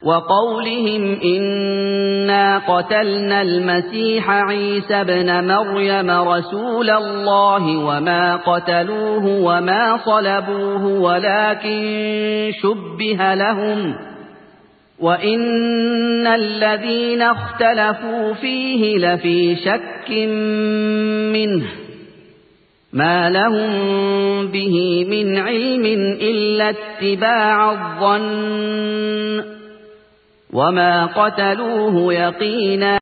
وقولهم إنا قتلنا المسيح عيسى ابن مريم رسول الله وما قتلوه وما صلبوه ولكن شبه لهم وإن الذين اختلفوا فيه لفي شك منه ما لهم به من علم إلا اتباع الظن وما قتلوه يقينا